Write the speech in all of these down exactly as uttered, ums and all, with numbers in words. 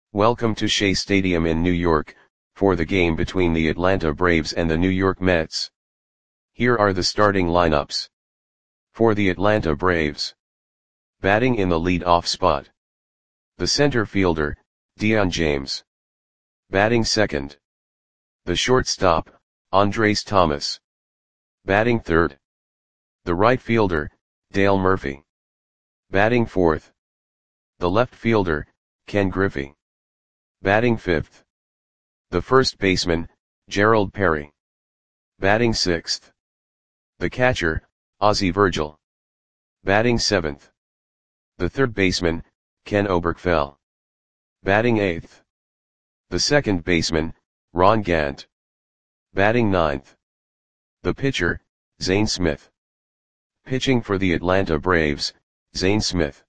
Welcome to Shea Stadium in New York, for the game between the Atlanta Braves and the New York Mets. Here are the starting lineups. For the Atlanta Braves. Batting in the lead-off spot. The center fielder, Dion James. Batting second. The shortstop, Andres Thomas. Batting third. The right fielder, Dale Murphy. Batting fourth. The left fielder, Ken Griffey. Batting fifth. The first baseman, Gerald Perry. Batting sixth. The catcher, Ozzie Virgil. Batting seventh. The third baseman, Ken Oberkfell. Batting eighth. The second baseman, Ron Gant. Batting ninth. The pitcher, Zane Smith. Pitching for the Atlanta Braves, Zane Smith.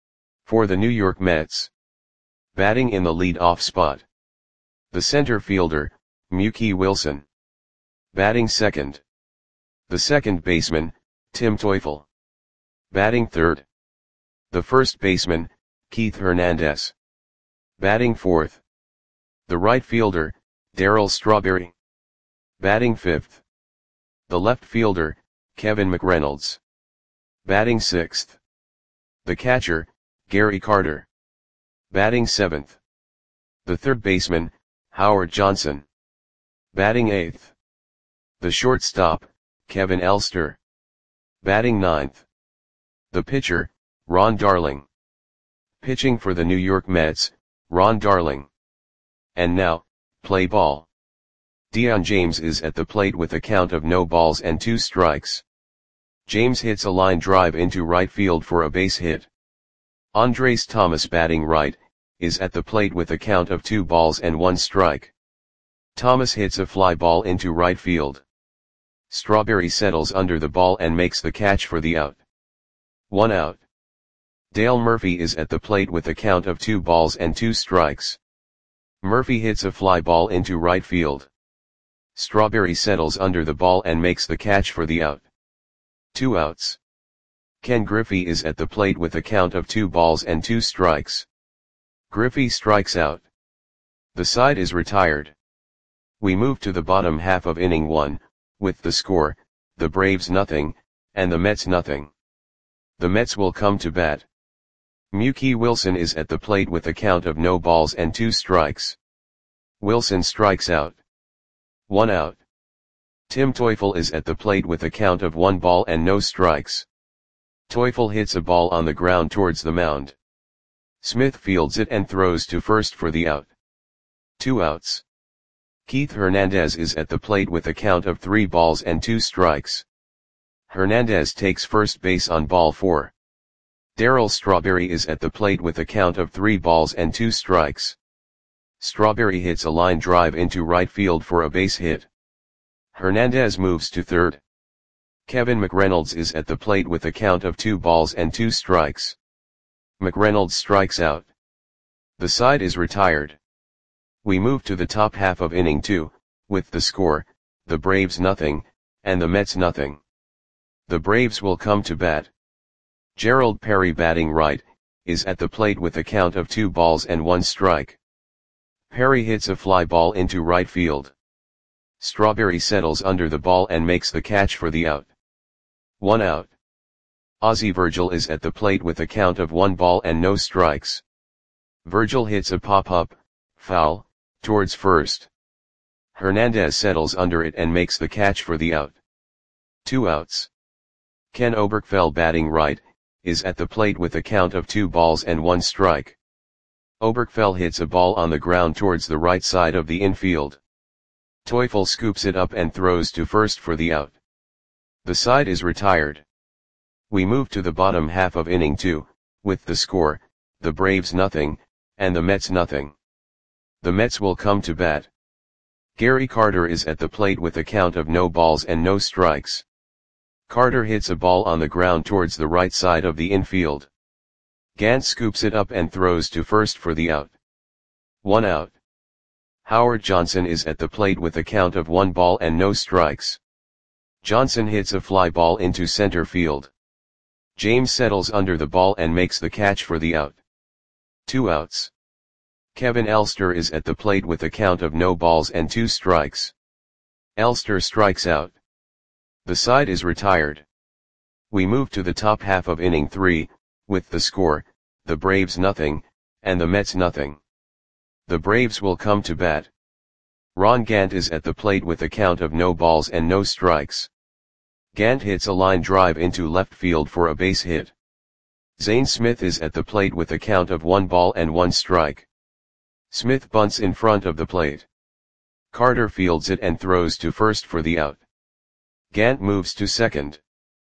For the New York Mets. Batting in the lead-off spot. The center fielder, Mookie Wilson. Batting second. The second baseman, Tim Teufel. Batting third. The first baseman, Keith Hernandez. Batting fourth. The right fielder, Darryl Strawberry. Batting fifth. The left fielder, Kevin McReynolds. Batting sixth. The catcher, Gary Carter. Batting seventh. The third baseman, Howard Johnson. Batting eighth. The shortstop, Kevin Elster. Batting ninth. The pitcher, Ron Darling. Pitching for the New York Mets, Ron Darling. And now, play ball. Dion James is at the plate with a count of no balls and two strikes. James hits a line drive into right field for a base hit. Andres Thomas, batting right, is at the plate with a count of two balls and one strike. Thomas hits a fly ball into right field. Strawberry settles under the ball and makes the catch for the out. One out. Dale Murphy is at the plate with a count of two balls and two strikes. Murphy hits a fly ball into right field. Strawberry settles under the ball and makes the catch for the out. Two outs. Ken Griffey is at the plate with a count of two balls and two strikes. Griffey strikes out. The side is retired. We move to the bottom half of inning one, with the score, the Braves nothing, and the Mets nothing. The Mets will come to bat. Mookie Wilson is at the plate with a count of no balls and two strikes. Wilson strikes out. One out. Tim Teufel is at the plate with a count of one ball and no strikes. Teufel hits a ball on the ground towards the mound. Smith fields it and throws to first for the out. Two outs. Keith Hernandez is at the plate with a count of three balls and two strikes. Hernandez takes first base on ball four. Darryl Strawberry is at the plate with a count of three balls and two strikes. Strawberry hits a line drive into right field for a base hit. Hernandez moves to third. Kevin McReynolds is at the plate with a count of two balls and two strikes. McReynolds strikes out. The side is retired. We move to the top half of inning two, with the score, the Braves nothing, and the Mets nothing. The Braves will come to bat. Gerald Perry, batting right, is at the plate with a count of two balls and one strike. Perry hits a fly ball into right field. Strawberry settles under the ball and makes the catch for the out. One out. Ozzie Virgil is at the plate with a count of one ball and no strikes. Virgil hits a pop-up, foul, towards first. Hernandez settles under it and makes the catch for the out. Two outs. Ken Oberkfell, batting right, is at the plate with a count of two balls and one strike. Oberkfell hits a ball on the ground towards the right side of the infield. Teufel scoops it up and throws to first for the out. The side is retired. We move to the bottom half of inning two, with the score, the Braves nothing, and the Mets nothing. The Mets will come to bat. Gary Carter is at the plate with a count of no balls and no strikes. Carter hits a ball on the ground towards the right side of the infield. Gant scoops it up and throws to first for the out. One out. Howard Johnson is at the plate with a count of one ball and no strikes. Johnson hits a fly ball into center field. James settles under the ball and makes the catch for the out. Two outs. Kevin Elster is at the plate with a count of no balls and two strikes. Elster strikes out. The side is retired. We move to the top half of inning three, with the score, the Braves nothing, and the Mets nothing. The Braves will come to bat. Ron Gant is at the plate with a count of no balls and no strikes. Gant hits a line drive into left field for a base hit. Zane Smith is at the plate with a count of one ball and one strike. Smith bunts in front of the plate. Carter fields it and throws to first for the out. Gant moves to second.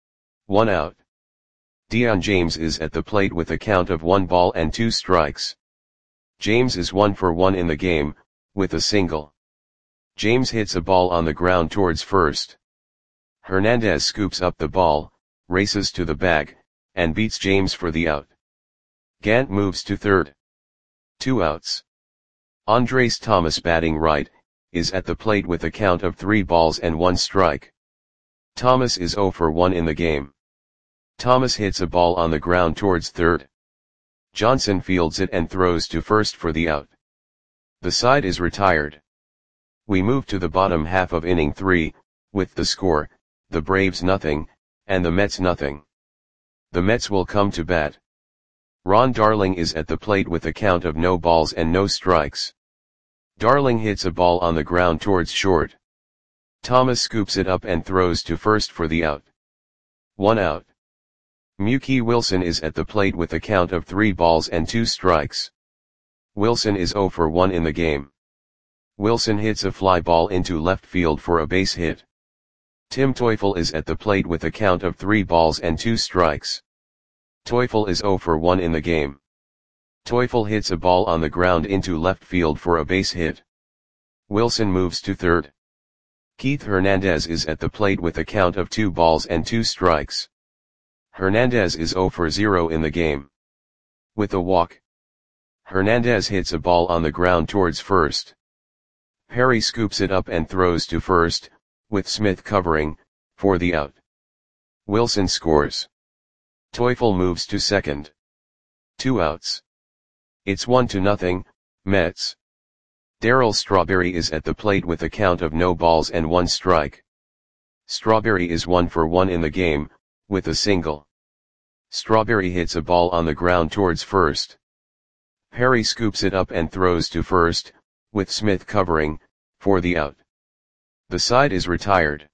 One out. Dion James is at the plate with a count of one ball and two strikes. James is one for one in the game, with a single. James hits a ball on the ground towards first. Hernandez scoops up the ball, races to the bag, and beats James for the out. Gant moves to third. Two outs. Andres Thomas, batting right, is at the plate with a count of three balls and one strike. Thomas is zero for one in the game. Thomas hits a ball on the ground towards third. Johnson fields it and throws to first for the out. The side is retired. We move to the bottom half of inning three, with the score, the Braves nothing, and the Mets nothing. The Mets will come to bat. Ron Darling is at the plate with a count of no balls and no strikes. Darling hits a ball on the ground towards short. Thomas scoops it up and throws to first for the out. One out. Mookie Wilson is at the plate with a count of three balls and two strikes. Wilson is zero for one in the game. Wilson hits a fly ball into left field for a base hit. Tim Teufel is at the plate with a count of three balls and two strikes. Teufel is zero for one in the game. Teufel hits a ball on the ground into left field for a base hit. Wilson moves to third. Keith Hernandez is at the plate with a count of two balls and two strikes. Hernandez is zero for zero in the game. With a walk. Hernandez hits a ball on the ground towards first. Perry scoops it up and throws to first, with Smith covering, for the out. Wilson scores. Teufel moves to second. Two outs. It's one to nothing, Mets. Darryl Strawberry is at the plate with a count of no balls and one strike. Strawberry is one for one in the game, with a single. Strawberry hits a ball on the ground towards first. Perry scoops it up and throws to first, with Smith covering, for the out. The side is retired.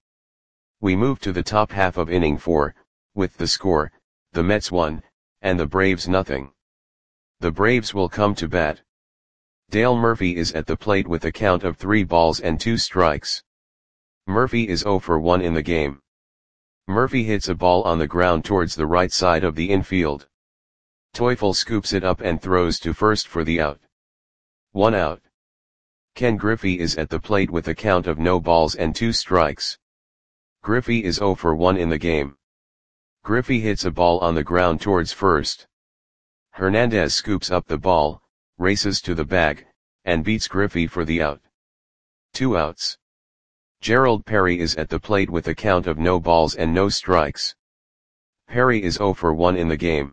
We move to the top half of inning four, with the score, the Mets one, and the Braves nothing. The Braves will come to bat. Dale Murphy is at the plate with a count of three balls and two strikes. Murphy is zero for one in the game. Murphy hits a ball on the ground towards the right side of the infield. Teufel scoops it up and throws to first for the out. One out. Ken Griffey is at the plate with a count of no balls and two strikes. Griffey is zero for one in the game. Griffey hits a ball on the ground towards first. Hernandez scoops up the ball, races to the bag, and beats Griffey for the out. Two outs. Gerald Perry is at the plate with a count of no balls and no strikes. Perry is zero for one in the game.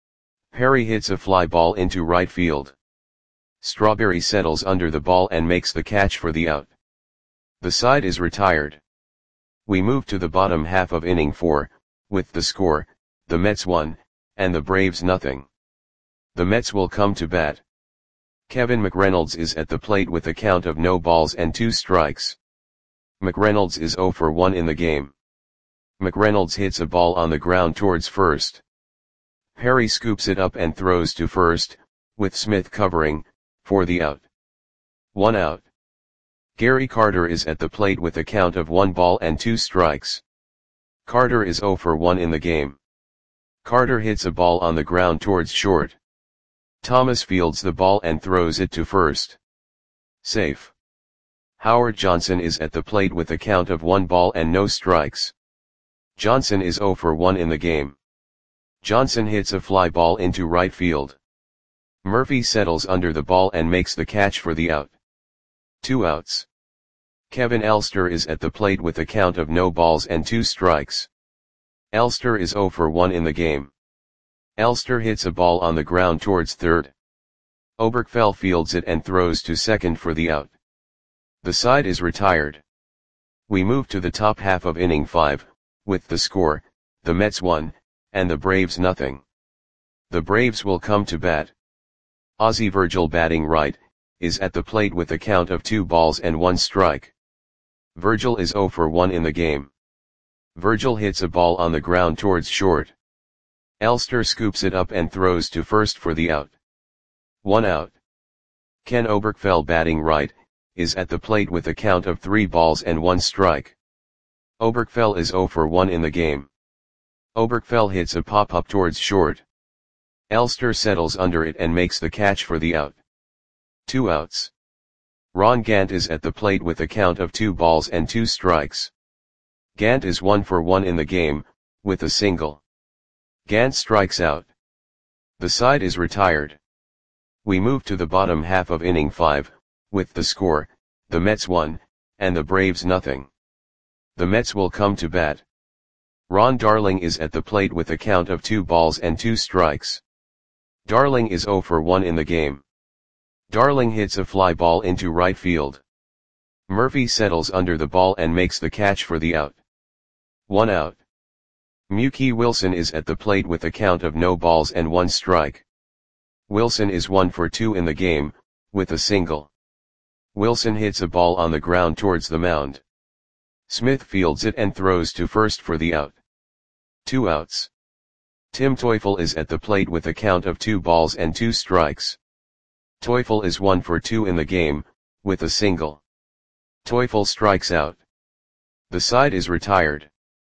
Perry hits a fly ball into right field. Strawberry settles under the ball and makes the catch for the out. The side is retired. We move to the bottom half of inning four, with the score, the Mets one, and the Braves nothing. The Mets will come to bat. Kevin McReynolds is at the plate with a count of no balls and two strikes. McReynolds is zero for one in the game. McReynolds hits a ball on the ground towards first. Perry scoops it up and throws to first, with Smith covering, for the out. One out. Gary Carter is at the plate with a count of one ball and two strikes. Carter is zero for one in the game. Carter hits a ball on the ground towards short. Thomas fields the ball and throws it to first. Safe. Howard Johnson is at the plate with a count of one ball and no strikes. Johnson is zero for one in the game. Johnson hits a fly ball into right field. Murphy settles under the ball and makes the catch for the out. Two outs. Kevin Elster is at the plate with a count of no balls and two strikes. Elster is zero for one in the game. Elster hits a ball on the ground towards third. Oberkfell fields it and throws to second for the out. The side is retired. We move to the top half of inning five, with the score, the Mets one, and the Braves nothing. The Braves will come to bat. Ozzie Virgil batting right, is at the plate with a count of two balls and one strike. Virgil is oh for one in the game. Virgil hits a ball on the ground towards short. Elster scoops it up and throws to first for the out. One out. Ken Oberkfell batting right, is at the plate with a count of three balls and one strike. Oberkfell is oh for one in the game. Oberkfell hits a pop-up towards short. Elster settles under it and makes the catch for the out. Two outs. Ron Gant is at the plate with a count of two balls and two strikes. Gant is one for one in the game, with a single. Gant strikes out. The side is retired. We move to the bottom half of inning five, with the score, the Mets one, and the Braves nothing. The Mets will come to bat. Ron Darling is at the plate with a count of two balls and two strikes. Darling is oh for one in the game. Darling hits a fly ball into right field. Murphy settles under the ball and makes the catch for the out. One out. Mookie Wilson is at the plate with a count of no balls and one strike. Wilson is one for two in the game, with a single. Wilson hits a ball on the ground towards the mound. Smith fields it and throws to first for the out. Two outs. Tim Teufel is at the plate with a count of two balls and two strikes. Teufel is one for two in the game, with a single. Teufel strikes out. The side is retired.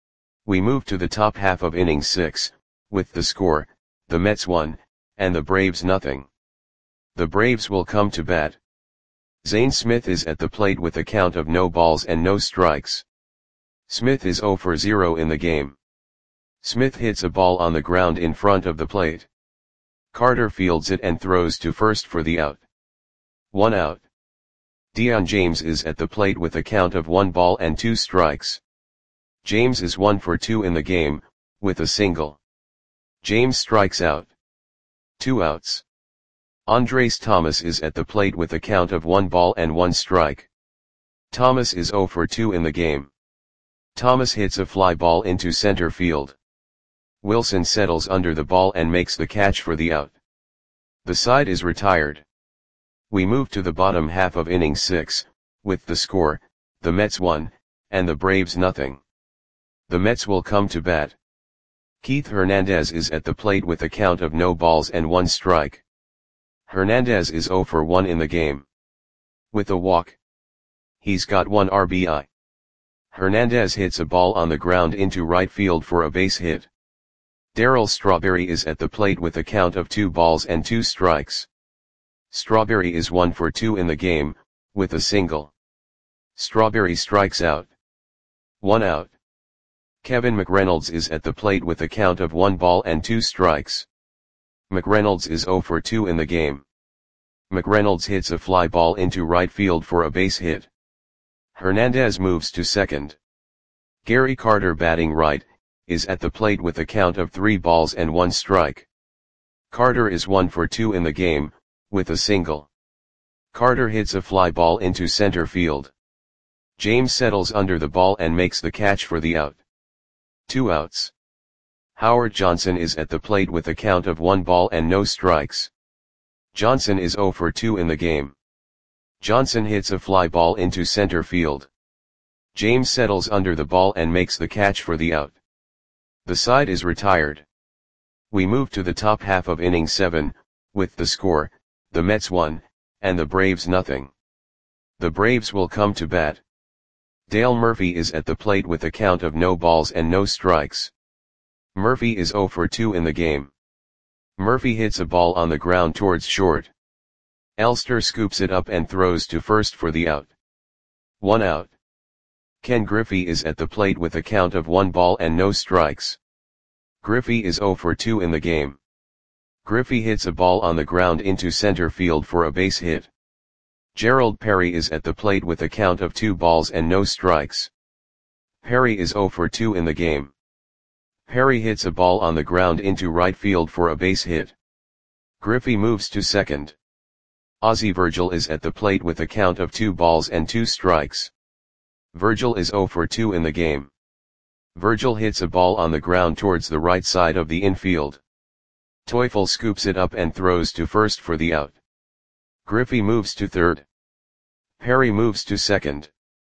We move to the top half of inning six, with the score, the Mets one, and the Braves nothing. The Braves will come to bat. Zane Smith is at the plate with a count of no balls and no strikes. Smith is oh for zero in the game. Smith hits a ball on the ground in front of the plate. Carter fields it and throws to first for the out. One out. Dion James is at the plate with a count of one ball and two strikes. James is one for two in the game, with a single. James strikes out. Two outs. Andres Thomas is at the plate with a count of one ball and one strike. Thomas is oh for two in the game. Thomas hits a fly ball into center field. Wilson settles under the ball and makes the catch for the out. The side is retired. We move to the bottom half of inning six, with the score, the Mets one, and the Braves nothing. The Mets will come to bat. Keith Hernandez is at the plate with a count of no balls and one strike. Hernandez is oh for one in the game. With a walk. He's got one R B I. Hernandez hits a ball on the ground into right field for a base hit. Darryl Strawberry is at the plate with a count of two balls and two strikes. Strawberry is one for two in the game, with a single. Strawberry strikes out. One out. Kevin McReynolds is at the plate with a count of one ball and two strikes. McReynolds is oh for two in the game. McReynolds hits a fly ball into right field for a base hit. Hernandez moves to second. Gary Carter batting right, is at the plate with a count of three balls and one strike. Carter is one for two in the game, with a single. Carter hits a fly ball into center field. James settles under the ball and makes the catch for the out. Two outs. Howard Johnson is at the plate with a count of one ball and no strikes. Johnson is oh for two in the game. Johnson hits a fly ball into center field. James settles under the ball and makes the catch for the out. The side is retired. We move to the top half of inning seven, with the score, the Mets one, and the Braves nothing. The Braves will come to bat. Dale Murphy is at the plate with a count of no balls and no strikes. Murphy is oh for two in the game. Murphy hits a ball on the ground towards short. Elster scoops it up and throws to first for the out. One out. Ken Griffey is at the plate with a count of one ball and no strikes. Griffey is oh for two in the game. Griffey hits a ball on the ground into center field for a base hit. Gerald Perry is at the plate with a count of two balls and no strikes. Perry is oh for two in the game. Perry hits a ball on the ground into right field for a base hit. Griffey moves to second. Ozzie Virgil is at the plate with a count of two balls and two strikes. Virgil is zero for two in the game. Virgil hits a ball on the ground towards the right side of the infield. Teufel scoops it up and throws to first for the out. Griffey moves to third. Perry moves to second.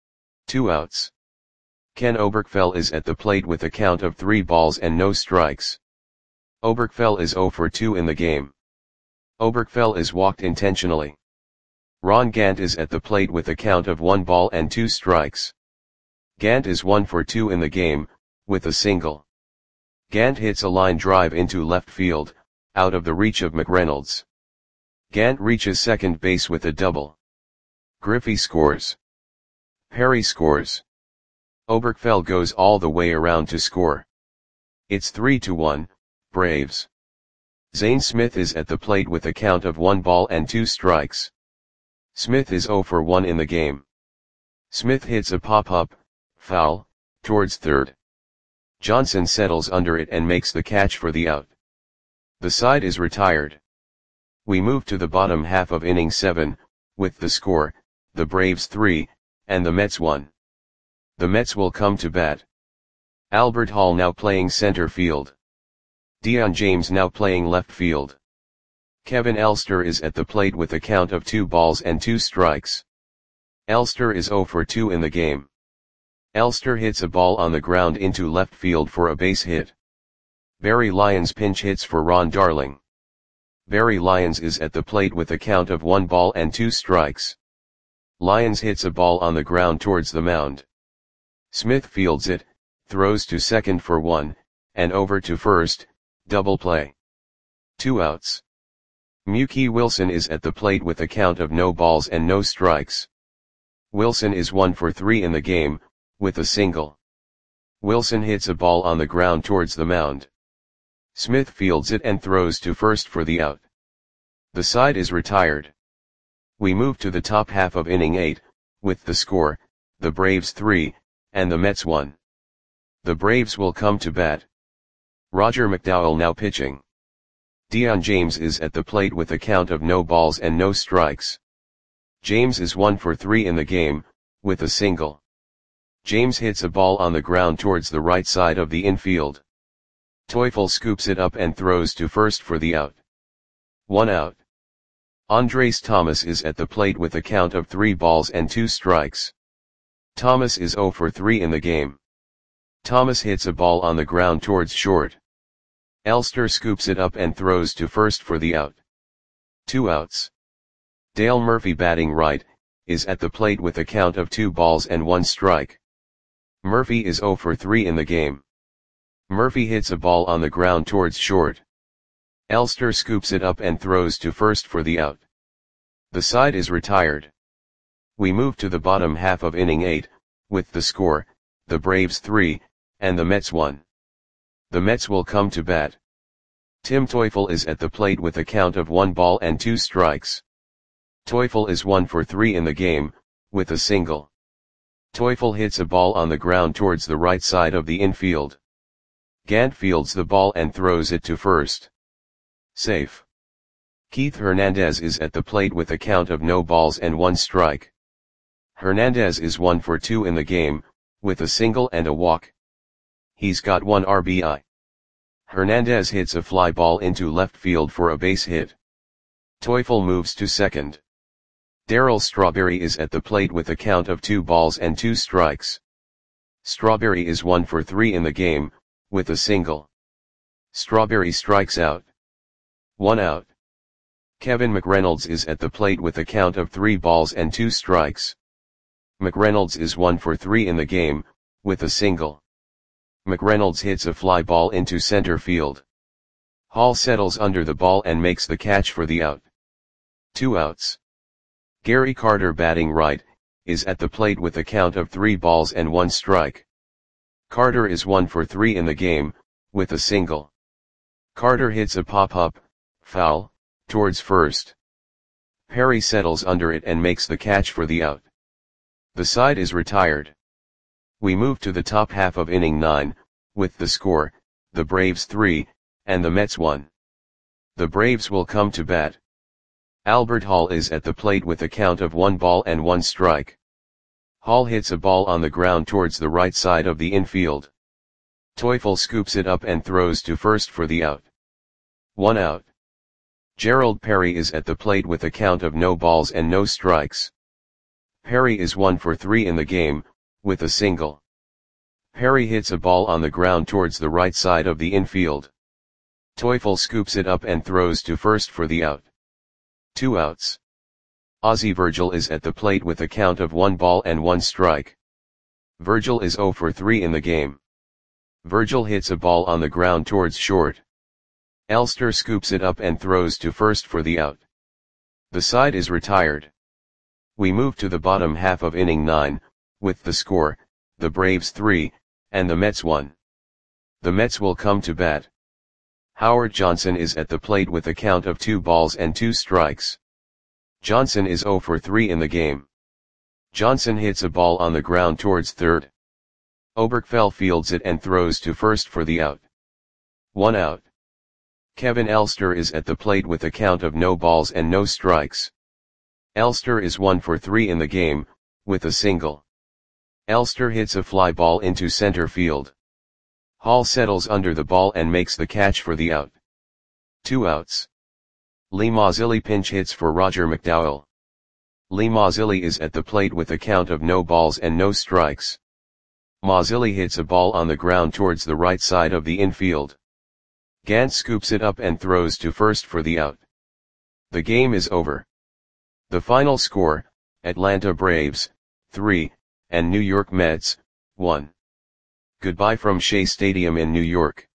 Two outs. Ken Oberkfell is at the plate with a count of three balls and no strikes. Oberkfell is zero for two in the game. Oberkfell is walked intentionally. Ron Gant is at the plate with a count of one ball and two strikes. Gant is one for two in the game, with a single. Gant hits a line drive into left field, out of the reach of McReynolds. Gant reaches second base with a double. Griffey scores. Perry scores. Oberkfell goes all the way around to score. It's three to one, Braves. Zane Smith is at the plate with a count of one ball and two strikes. Smith is zero for one in the game. Smith hits a pop-up, foul, towards third. Johnson settles under it and makes the catch for the out. The side is retired. We move to the bottom half of inning seven, with the score, the Braves three, and the Mets one. The Mets will come to bat. Albert Hall now playing center field. Dion James now playing left field. Kevin Elster is at the plate with a count of two balls and two strikes. Elster is zero for two in the game. Elster hits a ball on the ground into left field for a base hit. Barry Lyons pinch hits for Ron Darling. Barry Lyons is at the plate with a count of one ball and two strikes. Lyons hits a ball on the ground towards the mound. Smith fields it, throws to second for one, and over to first, double play. Two outs. Mookie Wilson is at the plate with a count of no balls and no strikes. Wilson is one for three in the game, with a single. Wilson hits a ball on the ground towards the mound. Smith fields it and throws to first for the out. The side is retired. We move to the top half of inning eight, with the score, the Braves three, and the Mets one. The Braves will come to bat. Roger McDowell now pitching. Dion James is at the plate with a count of no balls and no strikes. James is one for three in the game, with a single. James hits a ball on the ground towards the right side of the infield. Teufel scoops it up and throws to first for the out. One out. Andres Thomas is at the plate with a count of three balls and two strikes. Thomas is zero for three in the game. Thomas hits a ball on the ground towards short. Elster scoops it up and throws to first for the out. Two outs. Dale Murphy batting right, is at the plate with a count of two balls and one strike. Murphy is zero for three in the game. Murphy hits a ball on the ground towards short. Elster scoops it up and throws to first for the out. The side is retired. We move to the bottom half of inning eight, with the score, the Braves three, and the Mets one. The Mets will come to bat. Tim Teufel is at the plate with a count of one ball and two strikes. Teufel is one for three in the game, with a single. Teufel hits a ball on the ground towards the right side of the infield. Gant fields the ball and throws it to first. Safe. Keith Hernandez is at the plate with a count of no balls and one strike. Hernandez is one for two in the game, with a single and a walk. He's got one R B I. Hernandez hits a fly ball into left field for a base hit. Teufel moves to second. Darryl Strawberry is at the plate with a count of two balls and two strikes. Strawberry is one for three in the game, with a single. Strawberry strikes out. One out. Kevin McReynolds is at the plate with a count of three balls and two strikes. McReynolds is one for three in the game, with a single. McReynolds hits a fly ball into center field. Hall settles under the ball and makes the catch for the out. Two outs. Gary Carter batting right, is at the plate with a count of three balls and one strike. Carter is one for three in the game, with a single. Carter hits a pop-up, foul, towards first. Perry settles under it and makes the catch for the out. The side is retired. We move to the top half of inning nine, with the score, the Braves three, and the Mets one. The Braves will come to bat. Albert Hall is at the plate with a count of one ball and one strike. Hall hits a ball on the ground towards the right side of the infield. Teufel scoops it up and throws to first for the out. One out. Gerald Perry is at the plate with a count of no balls and no strikes. Perry is one for three in the game, with a single. Perry hits a ball on the ground towards the right side of the infield. Teufel scoops it up and throws to first for the out. Two outs. Ozzie Virgil is at the plate with a count of one ball and one strike. Virgil is zero for three in the game. Virgil hits a ball on the ground towards short. Elster scoops it up and throws to first for the out. The side is retired. We move to the bottom half of inning nine, with the score, the Braves three, and the Mets one. The Mets will come to bat. Howard Johnson is at the plate with a count of two balls and two strikes. Johnson is zero for three in the game. Johnson hits a ball on the ground towards third. Oberkfell fields it and throws to first for the out. One out. Kevin Elster is at the plate with a count of no balls and no strikes. Elster is one for three in the game, with a single. Elster hits a fly ball into center field. Hall settles under the ball and makes the catch for the out. Two outs. Lee Mazzilli pinch hits for Roger McDowell. Lee Mazzilli is at the plate with a count of no balls and no strikes. Mazzilli hits a ball on the ground towards the right side of the infield. Gant scoops it up and throws to first for the out. The game is over. The final score, Atlanta Braves, three, and New York Mets, one. Goodbye from Shea Stadium in New York.